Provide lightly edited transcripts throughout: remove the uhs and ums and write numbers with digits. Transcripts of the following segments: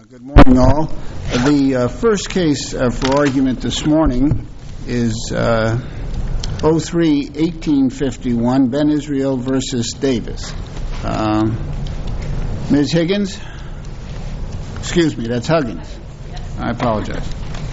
Good morning, all. The first case for argument this morning is 03-1851, Ben Israel versus Davis. Ms. Higgins? Excuse me, that's Huggins. I apologize.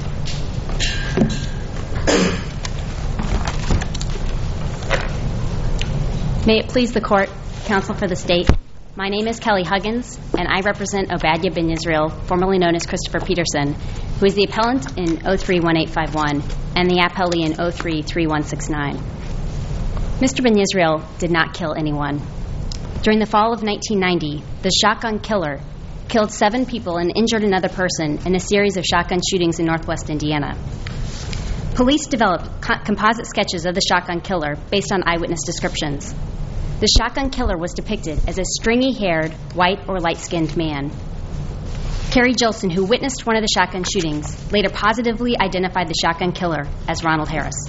May it please the Court, Counsel for the State. My name is Kelly Huggins, and I represent Obadiah Ben Israel, formerly known as Christopher Peterson, who is the appellant in 03-1851 and the appellee in 03-3169. Mr. Ben Israel did not kill anyone. During the fall of 1990, the shotgun killer killed 7 people and injured another person in a series of shotgun shootings in northwest Indiana. Police developed composite sketches of the shotgun killer based on eyewitness descriptions. The shotgun killer was depicted as a stringy-haired, white or light-skinned man. Carrie Jilson, who witnessed one of the shotgun shootings, later positively identified the shotgun killer as Ronald Harris.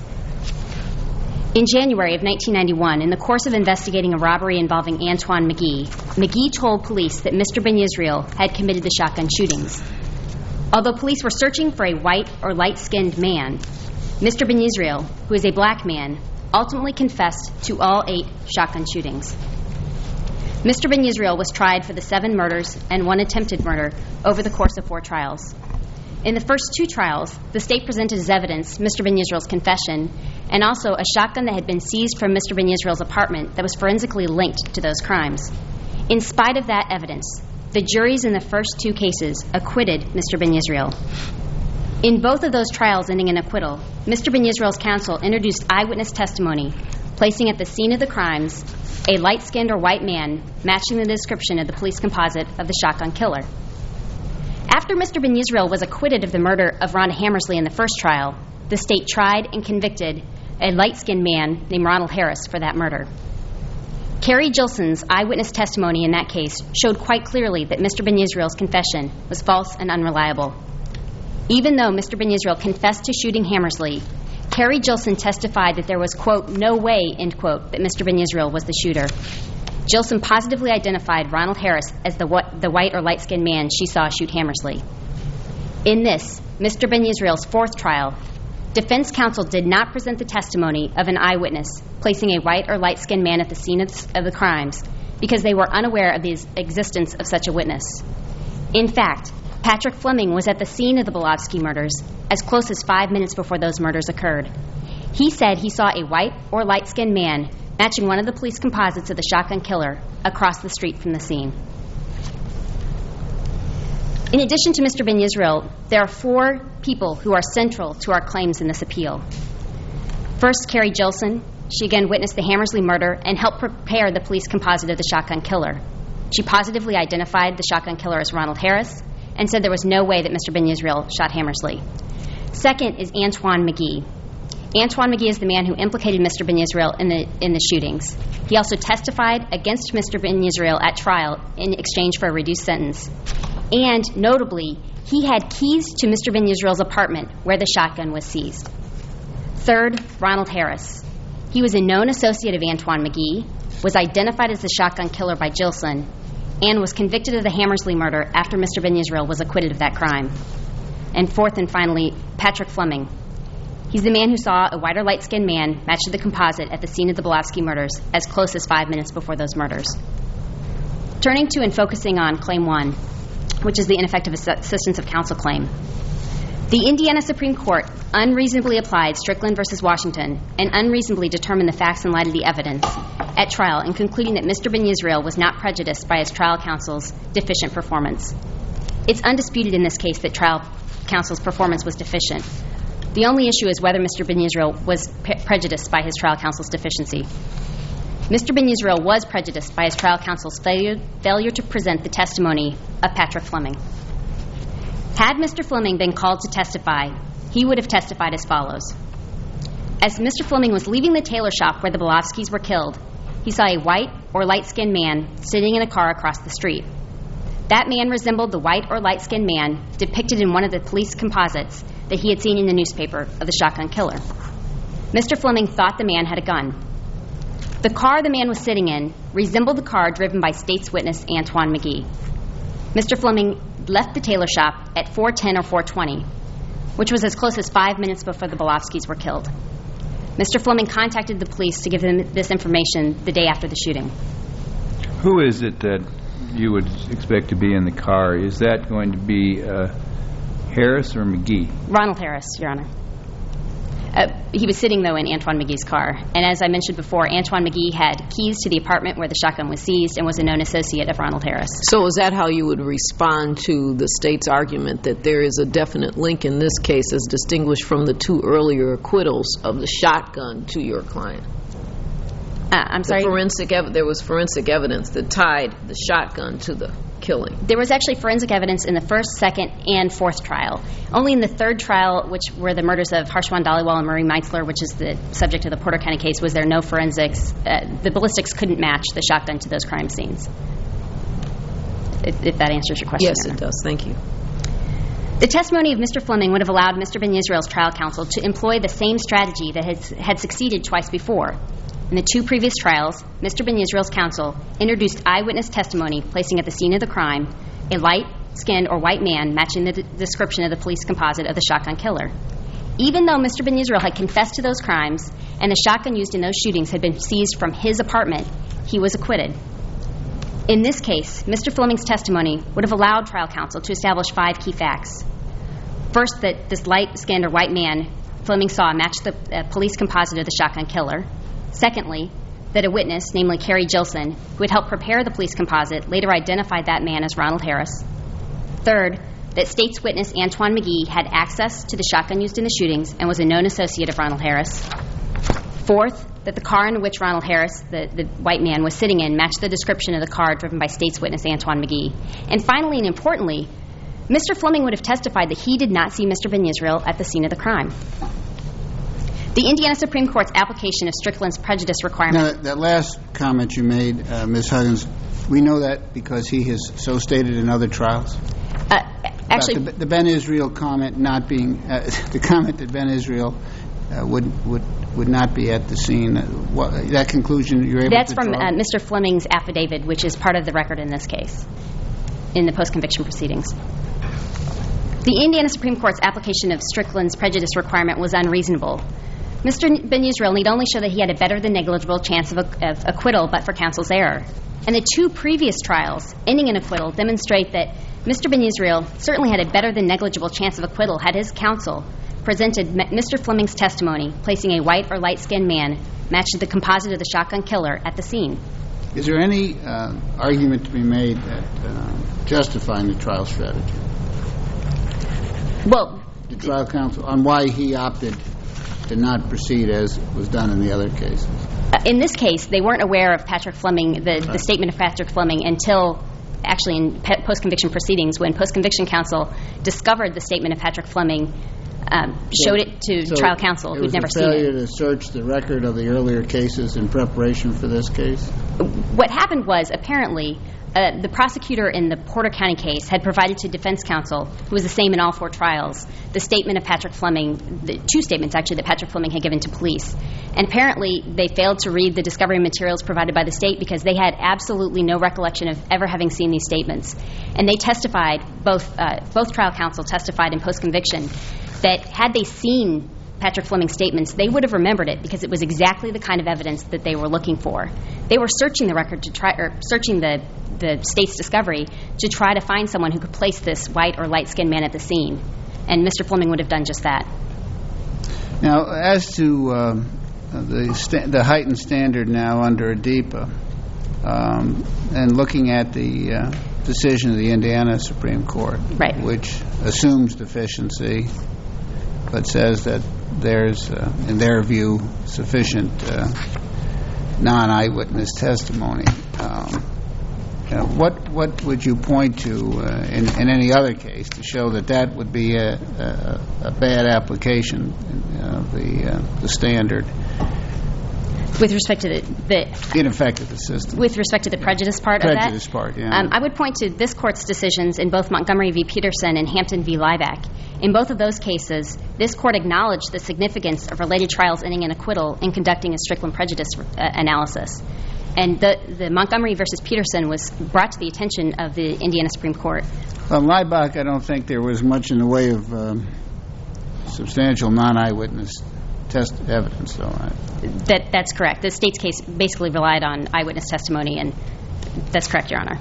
In January of 1991, in the course of investigating a robbery involving Antoine McGee, McGee told police that Mr. Ben Israel had committed the shotgun shootings. Although police were searching for a white or light-skinned man, Mr. Ben Israel, who is a black man, ultimately confessed to all 8 shotgun shootings. Mr. Ben Israel was tried for the 7 murders and 1 attempted murder over the course of 4 trials. In the first 2 trials, the state presented as evidence Mr. Ben Israel's confession and also a shotgun that had been seized from Mr. Ben Israel's apartment that was forensically linked to those crimes. In spite of that evidence, the juries in the first 2 cases acquitted Mr. Ben Israel. In both of those trials ending in acquittal, Mr. Ben Israel's counsel introduced eyewitness testimony, placing at the scene of the crimes a light-skinned or white man matching the description of the police composite of the shotgun killer. After Mr. Ben Israel was acquitted of the murder of Rhonda Hammersley in the first trial, the state tried and convicted a light-skinned man named Ronald Harris for that murder. Carrie Jilson's eyewitness testimony in that case showed quite clearly that Mr. Ben Israel's confession was false and unreliable. Even though Mr. Ben Israel confessed to shooting Hammersley, Carrie Jilson testified that there was, quote, no way, end quote, that Mr. Ben Israel was the shooter. Jilson positively identified Ronald Harris as the white or light-skinned man she saw shoot Hammersley. In this, Mr. Ben Israel's 4th trial, defense counsel did not present the testimony of an eyewitness placing a white or light-skinned man at the scene of the crimes because they were unaware of the existence of such a witness. In fact, Patrick Fleming was at the scene of the Bolovsky murders as close as 5 minutes before those murders occurred. He said he saw a white or light-skinned man matching one of the police composites of the shotgun killer across the street from the scene. In addition to Mr. Ben Israel, there are 4 people who are central to our claims in this appeal. First, Carrie Jilson. She again witnessed the Hammersley murder and helped prepare the police composite of the shotgun killer. She positively identified the shotgun killer as Ronald Harris and said there was no way that Mr. Ben Israel shot Hammersley. Second is Antoine McGee. Antoine McGee is the man who implicated Mr. Ben Israel in the shootings. He also testified against Mr. Ben Israel at trial in exchange for a reduced sentence. And notably, he had keys to Mr. Ben Israel's apartment where the shotgun was seized. Third, Ronald Harris. He was a known associate of Antoine McGee, was identified as the shotgun killer by Jilson, and was convicted of the Hammersley murder after Mr. Ben Israel was acquitted of that crime. And fourth and finally, Patrick Fleming. He's the man who saw a white or light-skinned man match to the composite at the scene of the Bolovsky murders as close as 5 minutes before those murders. Turning to and focusing on Claim 1, which is the ineffective assistance of counsel claim. The Indiana Supreme Court unreasonably applied Strickland v. Washington and unreasonably determined the facts in light of the evidence at trial in concluding that Mr. Ben Israel was not prejudiced by his trial counsel's deficient performance. It's undisputed in this case that trial counsel's performance was deficient. The only issue is whether Mr. Ben Israel was prejudiced by his trial counsel's deficiency. Mr. Ben Israel was prejudiced by his trial counsel's failure to present the testimony of Patrick Fleming. Had Mr. Fleming been called to testify, he would have testified as follows. As Mr. Fleming was leaving the tailor shop where the Bolovskys were killed, he saw a white or light-skinned man sitting in a car across the street. That man resembled the white or light-skinned man depicted in one of the police composites that he had seen in the newspaper of the shotgun killer. Mr. Fleming thought the man had a gun. The car the man was sitting in resembled the car driven by state's witness Antoine McGee. Mr. Fleming left the tailor shop at 4:10 or 4:20, which was as close as 5 minutes before the Belofskys were killed. Mr. Fleming contacted the police to give them this information the day after the shooting. Who is it that you would expect to be in the car? Is that going to be Harris or McGee? Ronald Harris, Your Honor. He was sitting, though, in Antoine McGee's car. And as I mentioned before, Antoine McGee had keys to the apartment where the shotgun was seized and was a known associate of Ronald Harris. So is that how you would respond to the state's argument that there is a definite link in this case as distinguished from the two earlier acquittals of the shotgun to your client? I'm sorry? There was forensic evidence that tied the shotgun to the killing. There was actually forensic evidence in the first, second, and fourth trial. Only in the third trial, which were the murders of Harshwan Dhaliwal and Marie Meitzler, which is the subject of the Porter County case, was there no forensics. The ballistics couldn't match the shotgun to those crime scenes. If that answers your question. Yes, it does. Thank you. The testimony of Mr. Fleming would have allowed Mr. Ben Yisrael's trial counsel to employ the same strategy that had succeeded twice before. In the two previous trials, Mr. Ben Yisrael's counsel introduced eyewitness testimony placing at the scene of the crime a light-skinned or white man matching the description of the police composite of the shotgun killer. Even though Mr. Ben Yisrael had confessed to those crimes and the shotgun used in those shootings had been seized from his apartment, he was acquitted. In this case, Mr. Fleming's testimony would have allowed trial counsel to establish 5 key facts. First, that this light-skinned or white man Fleming saw matched the police composite of the shotgun killer. Secondly, that a witness, namely Carrie Gilson, who had helped prepare the police composite, later identified that man as Ronald Harris. Third, that state's witness Antoine McGee had access to the shotgun used in the shootings and was a known associate of Ronald Harris. Fourth, that the car in which Ronald Harris, the white man, was sitting in matched the description of the car driven by state's witness Antoine McGee. And finally and importantly, Mr. Fleming would have testified that he did not see Mr. Ben Yisrael at the scene of the crime. The Indiana Supreme Court's application of Strickland's prejudice requirement... Now, that last comment you made, Ms. Huggins, we know that because he has so stated in other trials? Actually... The Ben Israel comment not being... the comment that Ben Israel would not be at the scene, that conclusion you're able That's to draw? from Mr. Fleming's affidavit, which is part of the record in this case, in the post-conviction proceedings. The Indiana Supreme Court's application of Strickland's prejudice requirement was unreasonable. Mr. Ben Yisrael need only show that he had a better than negligible chance of acquittal but for counsel's error. And the 2 previous trials, ending in acquittal, demonstrate that Mr. Ben Yisrael certainly had a better than negligible chance of acquittal had his counsel presented Mr. Fleming's testimony, placing a white or light-skinned man matched to the composite of the shotgun killer at the scene. Is there any argument to be made that justifying the trial strategy? Well... The trial counsel, on why he opted to not proceed as was done in the other cases? In this case, they weren't aware of Patrick Fleming, the statement of Patrick Fleming, until actually in post-conviction proceedings, when post-conviction counsel discovered the statement of Patrick Fleming, showed it to trial counsel who'd never seen it. It was a failure to search the record of the earlier cases in preparation for this case? What happened was, apparently, the prosecutor in the Porter County case had provided to defense counsel, who was the same in all 4 trials, the statement of Patrick Fleming, the 2 statements actually that Patrick Fleming had given to police. And apparently they failed to read the discovery materials provided by the state because they had absolutely no recollection of ever having seen these statements. And they testified, both trial counsel testified in post-conviction, that had they seen Patrick Fleming's statements, they would have remembered it because it was exactly the kind of evidence that they were looking for. They were searching the record searching the state's discovery to try to find someone who could place this white or light-skinned man at the scene. And Mr. Fleming would have done just that. Now, as to the heightened standard now under ADEPA, and looking at the decision of the Indiana Supreme Court, right, which assumes deficiency, but says that there's, in their view, sufficient non-eyewitness testimony. What would you point to in any other case to show that would be a bad application of the standard? With respect to the ineffective assistance. With respect to the prejudice part of that? Prejudice part, yeah. I would point to this Court's decisions in both Montgomery v. Peterson and Hampton v. Lieback. In both of those cases, this Court acknowledged the significance of related trials ending in acquittal in conducting a Strickland prejudice analysis. And the Montgomery versus Peterson was brought to the attention of the Indiana Supreme Court. Well, Leibach, I don't think there was much in the way of substantial non-eyewitness test evidence, though. That's correct. The state's case basically relied on eyewitness testimony, and that's correct, Your Honor.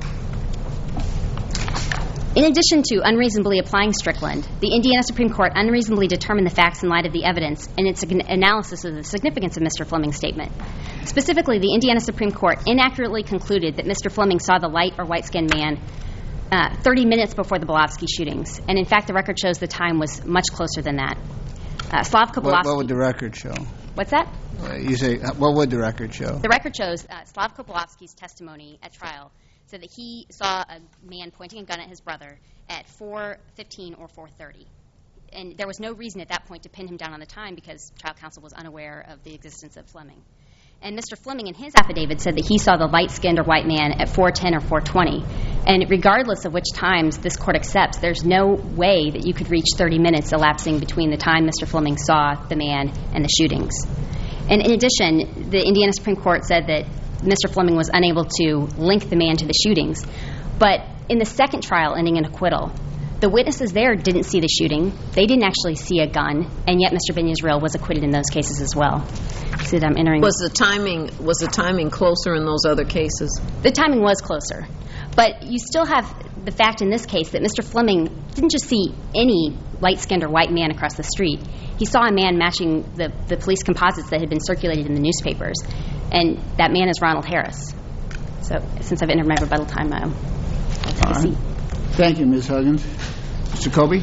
In addition to unreasonably applying Strickland, the Indiana Supreme Court unreasonably determined the facts in light of the evidence in its analysis of the significance of Mr. Fleming's statement. Specifically, the Indiana Supreme Court inaccurately concluded that Mr. Fleming saw the light or white-skinned man 30 minutes before the Bilovsky shootings. And in fact, the record shows the time was much closer than that. Slavko Bilovsky... What would the record show? What's that? You say, what would the record show? The record shows Slavko Bilovsky's testimony at trial said that he saw a man pointing a gun at his brother at 4:15 or 4:30. And there was no reason at that point to pin him down on the time because trial counsel was unaware of the existence of Fleming. And Mr. Fleming, in his affidavit, said that he saw the light-skinned or white man at 4:10 or 4:20. And regardless of which times this court accepts, there's no way that you could reach 30 minutes elapsing between the time Mr. Fleming saw the man and the shootings. And in addition, the Indiana Supreme Court said that Mr. Fleming was unable to link the man to the shootings. But in the second trial ending in acquittal, the witnesses there didn't see the shooting. They didn't actually see a gun, and yet Mr. Ben-Yisrael was acquitted in those cases as well. See that I'm entering. Was the timing closer in those other cases? The timing was closer. But you still have the fact in this case that Mr. Fleming didn't just see any light-skinned or white man across the street. He saw a man matching the police composites that had been circulated in the newspapers, and that man is Ronald Harris. So since I've entered my rebuttal time, I'll take a seat. Thank you, Ms. Huggins. Mr. Colby?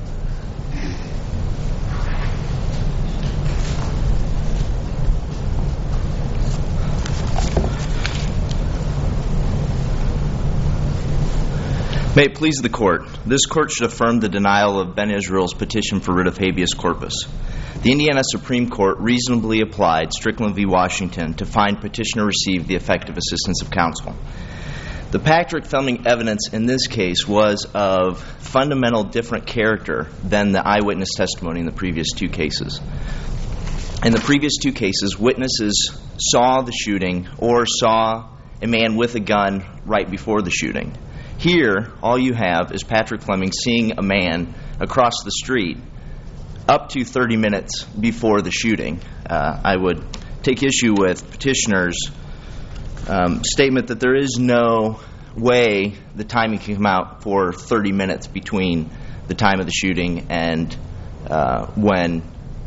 May it please the Court, this Court should affirm the denial of Ben-Israel's petition for writ of habeas corpus. The Indiana Supreme Court reasonably applied Strickland v. Washington to find petitioner received the effective assistance of counsel. The Patrick Fleming evidence in this case was of fundamental different character than the eyewitness testimony in the previous two cases. In the previous two cases, witnesses saw the shooting or saw a man with a gun right before the shooting. Here, all you have is Patrick Fleming seeing a man across the street up to 30 minutes before the shooting. I would take issue with petitioner's statement that there is no way the timing can come out for 30 minutes between the time of the shooting and when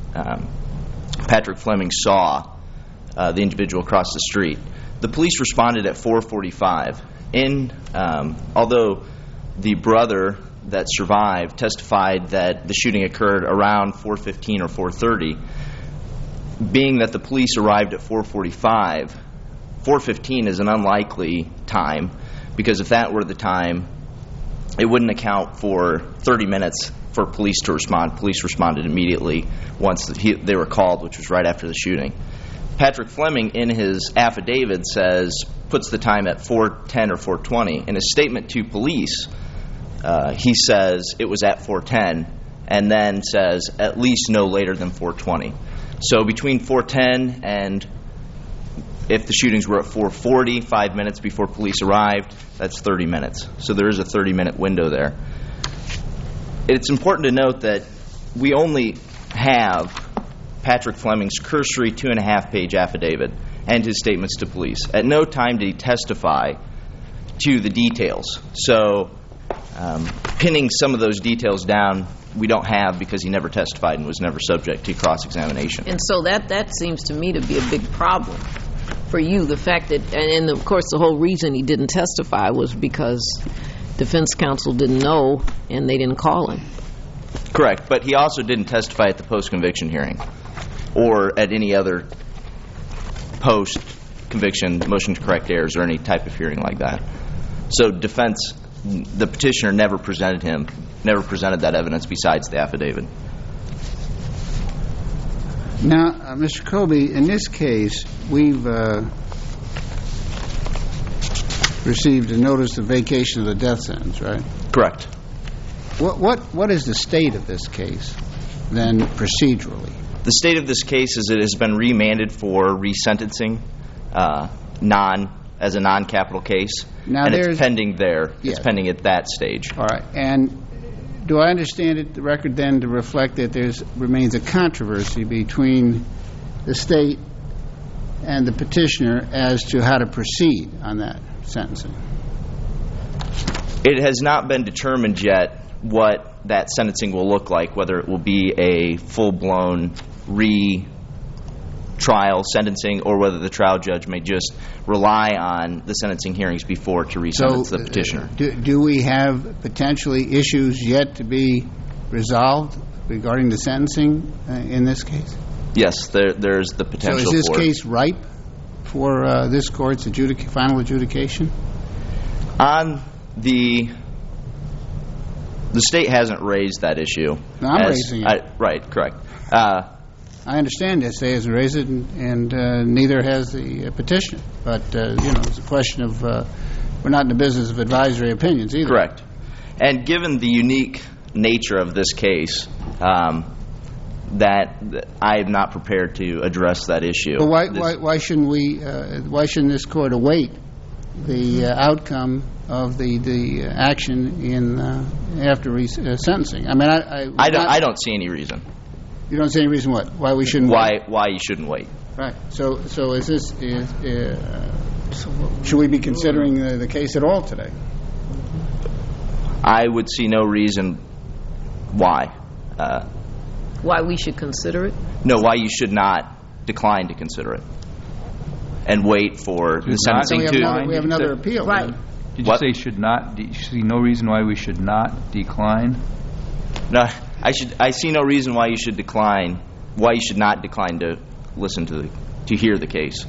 Patrick Fleming saw the individual across the street. The police responded at 4:45. Although the brother that survived testified that the shooting occurred around 4:15 or 4:30, being that the police arrived at 4:45, 4:15 is an unlikely time, because if that were the time, it wouldn't account for 30 minutes for police to respond. Police responded immediately once they were called, which was right after the shooting. Patrick Fleming, in his affidavit, puts the time at 4:10 or 4:20. In his statement to police, he says it was at 4:10, and then says at least no later than 4:20. So between 4:10 and if the shootings were at 4:40, 5 minutes before police arrived, that's 30 minutes. So there is a 30-minute window there. It's important to note that we only have Patrick Fleming's cursory 2.5-page affidavit and his statements to police. At no time did he testify to the details. So pinning some of those details down, we don't have, because he never testified and was never subject to cross-examination. And so that seems to me to be a big problem for you, the fact that, and of course the whole reason he didn't testify was because defense counsel didn't know and they didn't call him. Correct, but he also didn't testify at the post-conviction hearing or at any other post-conviction motion to correct errors or any type of hearing like that. So the petitioner never presented that evidence besides the affidavit. Now, Mr. Colby, in this case, we've received a notice of vacation of the death sentence, right? Correct. What is the state of this case, then, procedurally? The state of this case is it has been remanded for resentencing. as a non-capital case, Now and there's- it's pending there. Yes. It's pending at that stage. All right. And do I understand it, the record then, to reflect that remains a controversy between the state and the petitioner as to how to proceed on that sentencing? It has not been determined yet what that sentencing will look like, whether it will be a full-blown retrial sentencing or whether the trial judge may just rely on the sentencing hearings before to resentence the petitioner. Do we have potentially issues yet to be resolved regarding the sentencing in this case? Yes, there's the potential for So is this case ripe for this court's final adjudication? On the state hasn't raised that issue. No, I'm raising it. Right, correct. I understand this. They hasn't raised it, and neither has the petitioner. But, it's a question of we're not in the business of advisory opinions either. Correct. And given the unique nature of this case, that I am not prepared to address that issue. But why shouldn't why shouldn't this court await the outcome of the action in after sentencing? I mean, I don't see any reason. You don't see any reason why we shouldn't wait? Why you shouldn't wait? Right. So is this should we be considering the case at all today? I would see no reason why. Why we should consider it? No, why you should not decline to consider it and wait for the sentencing We have another appeal. Right. Did you say should not? Do you see no reason why we should not decline? No, I see no reason why you should decline. Why you should not decline to listen to hear the case.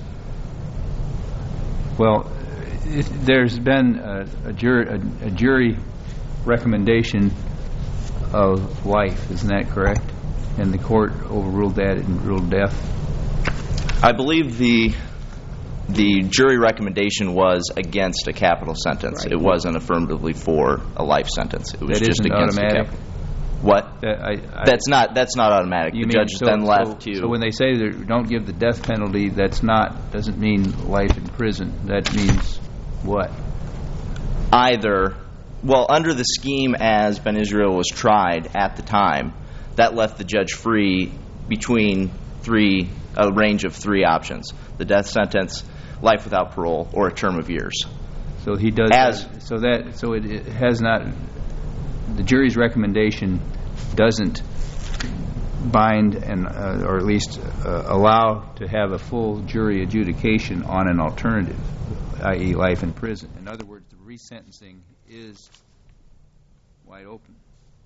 Well, there's been a jury recommendation of life. Isn't that correct? And the court overruled that and ruled death. I believe the jury recommendation was against a capital sentence. Right. It wasn't affirmatively for a life sentence. It was That just isn't against automatic? the capital. What? That's not automatic. The judge then left to. So when they say they don't give the death penalty, doesn't mean life in prison. That means what? Either, well, under the scheme as Ben Israel was tried at the time, that left the judge free between a range of three options: the death sentence, life without parole, or a term of years. So he does. It has not. The jury's recommendation doesn't bind or at least allow to have a full jury adjudication on an alternative, i.e. life in prison. In other words, the resentencing is wide open.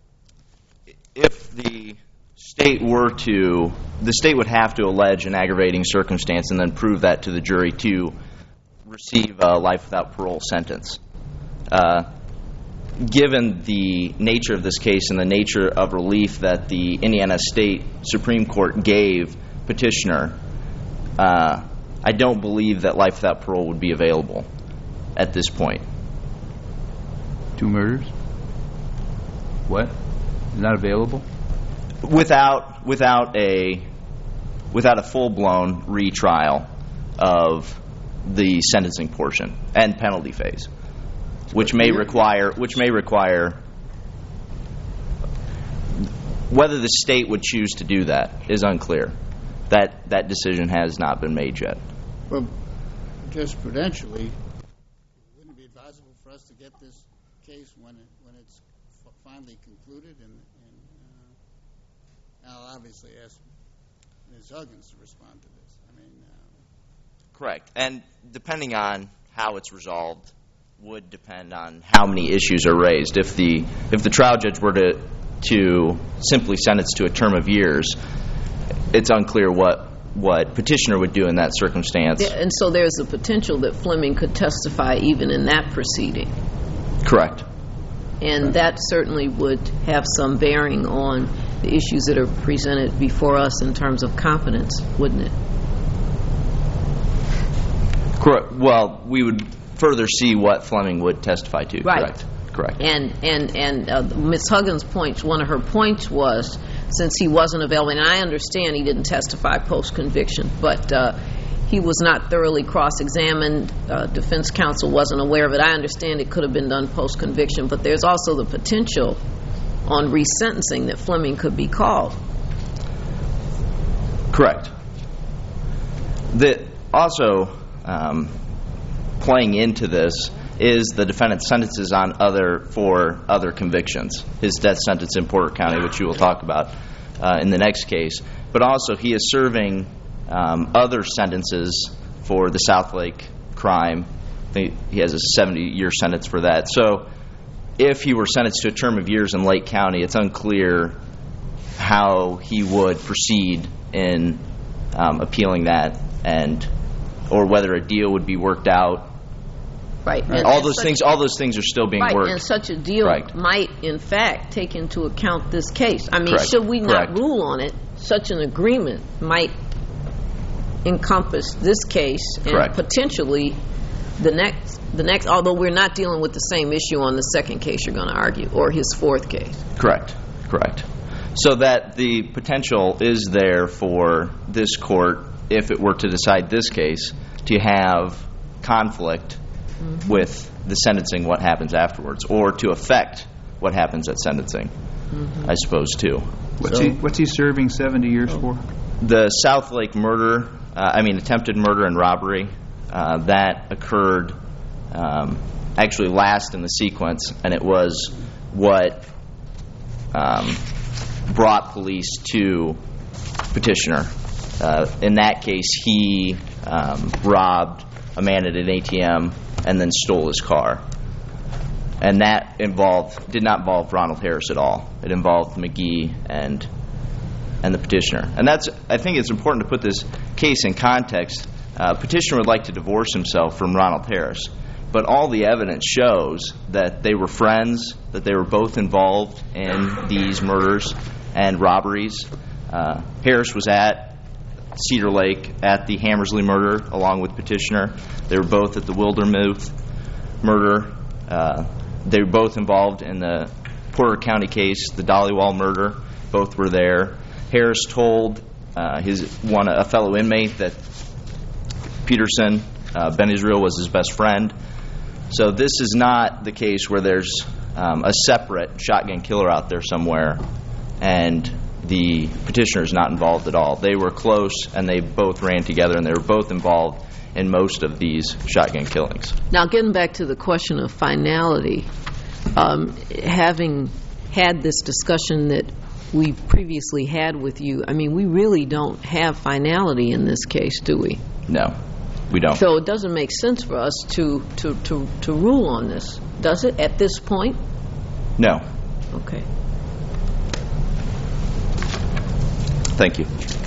If the state would have to allege an aggravating circumstance and then prove that to the jury to receive a life without parole sentence. Given the nature of this case and the nature of relief that the Indiana State Supreme Court gave petitioner, I don't believe that life without parole would be available at this point. 2 murders? What? Not available? Without a full-blown retrial of the sentencing portion and penalty phase, which may require whether the state would choose to do that is unclear. That decision has not been made yet. Well, just prudentially, wouldn't it be advisable for us to get this case when it's finally concluded? And I'll obviously ask Ms. Huggins to respond to this. Correct. And depending on how it's resolved would depend on how many issues are raised. If the trial judge were to simply sentence to a term of years, it's unclear what petitioner would do in that circumstance. Yeah, and so there's the potential that Fleming could testify even in that proceeding. Correct. And that certainly would have some bearing on the issues that are presented before us in terms of competence, wouldn't it? Correct. Well, we would further see what Fleming would testify to. Right. Correct. And Ms. Huggins' point, one of her points was, since he wasn't available, and I understand he didn't testify post-conviction, but he was not thoroughly cross-examined. Defense counsel wasn't aware of it. I understand it could have been done post-conviction, but there's also the potential on resentencing that Fleming could be called. Correct. Also, playing into this is the defendant's sentences for other convictions. His death sentence in Porter County, which you will talk about in the next case. But also, he is serving other sentences for the Southlake crime. I think he has a 70-year sentence for that. So if he were sentenced to a term of years in Lake County, it's unclear how he would proceed in appealing that, or whether a deal would be worked out. Right. All those things are still being worked. And such a deal might, in fact, take into account this case. I mean, Correct. should we not Correct. rule on it, such an agreement might encompass this case and Correct. potentially the next, although we're not dealing with the same issue on the second case you're going to argue, or his fourth case. Correct. So that the potential is there for this court, if it were to decide this case, to have conflict with the sentencing, what happens afterwards, or to affect what happens at sentencing, I suppose, too. What's he serving 70 years for? The Southlake murder, attempted murder and robbery, that occurred actually last in the sequence, and it was what brought police to Petitioner. In that case, he robbed a man at an ATM and then stole his car. And that did not involve Ronald Harris at all. It involved McGee and the petitioner. And I think it's important to put this case in context. Petitioner would like to divorce himself from Ronald Harris, but all the evidence shows that they were friends, that they were both involved in these murders and robberies. Harris was at Cedar Lake at the Hammersley murder along with Petitioner. They were both at the Wildermuth murder. They were both involved in the Porter County case, the Dollywall murder. Both were there. Harris told a fellow inmate that Peterson, Ben Israel, was his best friend. So this is not the case where there's a separate shotgun killer out there somewhere and the petitioner is not involved at all. They were close and they both ran together and they were both involved in most of these shotgun killings. Now, getting back to the question of finality, having had this discussion that we previously had with you, I mean, we really don't have finality in this case, do we? No, we don't. So it doesn't make sense for us to rule on this, does it, at this point? No. Okay. Thank you.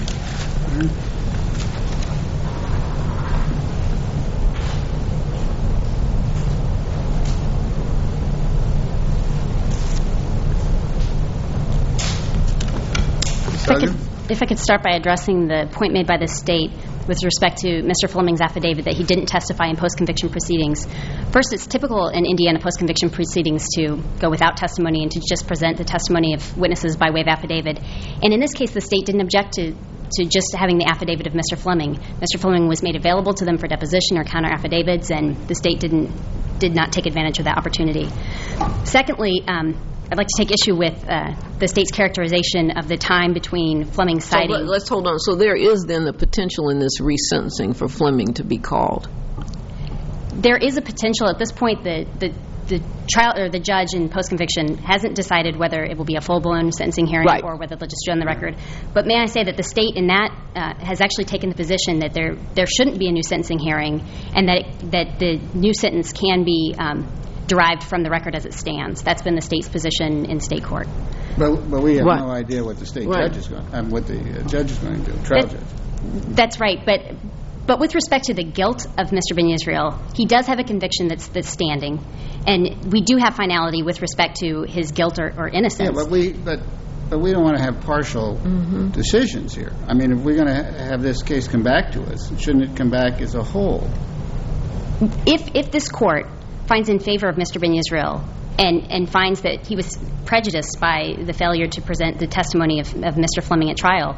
If I could start by addressing the point made by the state with respect to Mr. Fleming's affidavit that he didn't testify in post-conviction proceedings. First, it's typical in Indiana post-conviction proceedings to go without testimony and to just present the testimony of witnesses by way of affidavit. And in this case, the state didn't object to just having the affidavit of Mr. Fleming. Mr. Fleming was made available to them for deposition or counter affidavits, and the state did not take advantage of that opportunity. Secondly, I'd like to take issue with the state's characterization of the time between Fleming's citing. So let's hold on. So there is then the potential in this resentencing for Fleming to be called. There is a potential at this point. The trial or the judge in post-conviction hasn't decided whether it will be a full-blown sentencing hearing or whether they'll just do it on the record. But may I say that the state in that has actually taken the position that there shouldn't be a new sentencing hearing, and that the new sentence can be derived from the record as it stands. That's been the state's position in state court. But we have no idea what the state judge is going, what the judge is going to do. Trial judge. That's right. But with respect to the guilt of Mr. Ben Israel, he does have a conviction that's standing, and we do have finality with respect to his guilt or innocence. Yeah, but we don't want to have partial decisions here. I mean, if we're going to have this case come back to us, shouldn't it come back as a whole? If this court finds in favor of Mr. Ben Israel and finds that he was prejudiced by the failure to present the testimony of Mr. Fleming at trial,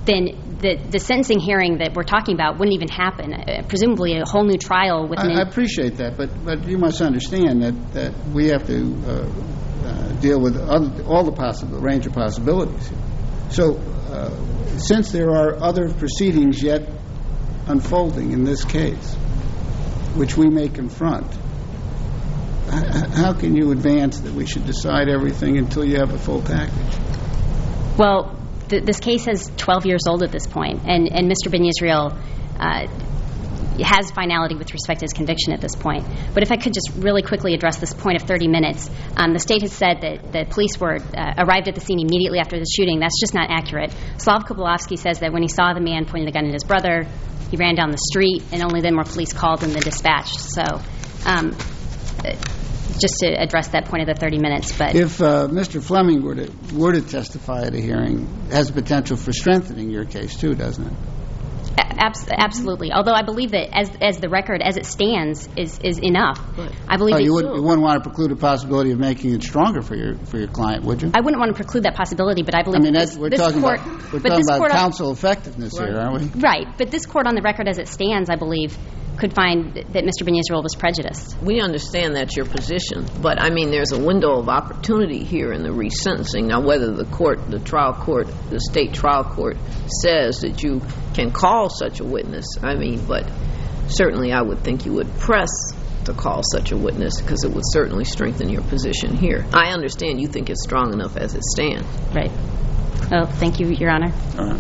then the sentencing hearing that we're talking about wouldn't even happen. Presumably a whole new trial with I appreciate that, but you must understand that we have to deal with all the range of possibilities. So since there are other proceedings yet unfolding in this case, which we may confront, how can you advance that we should decide everything until you have a full package? Well, this case is 12 years old at this point, and Mr. Ben-Yisrael has finality with respect to his conviction at this point. But if I could just really quickly address this point of 30 minutes. The state has said that the police arrived at the scene immediately after the shooting. That's just not accurate. Slav Kubelovsky says that when he saw the man pointing the gun at his brother, he ran down the street, and only then were police called and then dispatched. So just to address that point of the 30 minutes. But if Mr. Fleming were to testify at a hearing, it has potential for strengthening your case too, doesn't it? Absolutely. Although I believe that as the record as it stands is enough. I believe you wouldn't want to preclude the possibility of making it stronger for your client, would you? I wouldn't want to preclude that possibility, but I believe we're talking about counsel effectiveness here, aren't we? Right, but this court on the record as it stands, I believe, could find that Mr. Ben-Yisrael was prejudiced. We understand that's your position, but I mean there's a window of opportunity here in the resentencing. Now whether the state trial court says that you can call such a witness, but certainly I would think you would press to call such a witness because it would certainly strengthen your position here. I understand you think it's strong enough as it stands. Right. Well, thank you, Your Honor.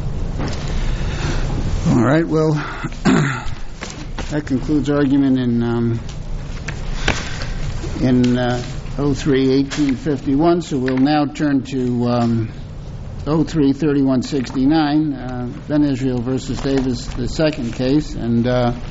All right, well, that concludes argument in 03-1851, so we'll now turn to 03-3169, Ben-Yisrael versus Davis, the second case, and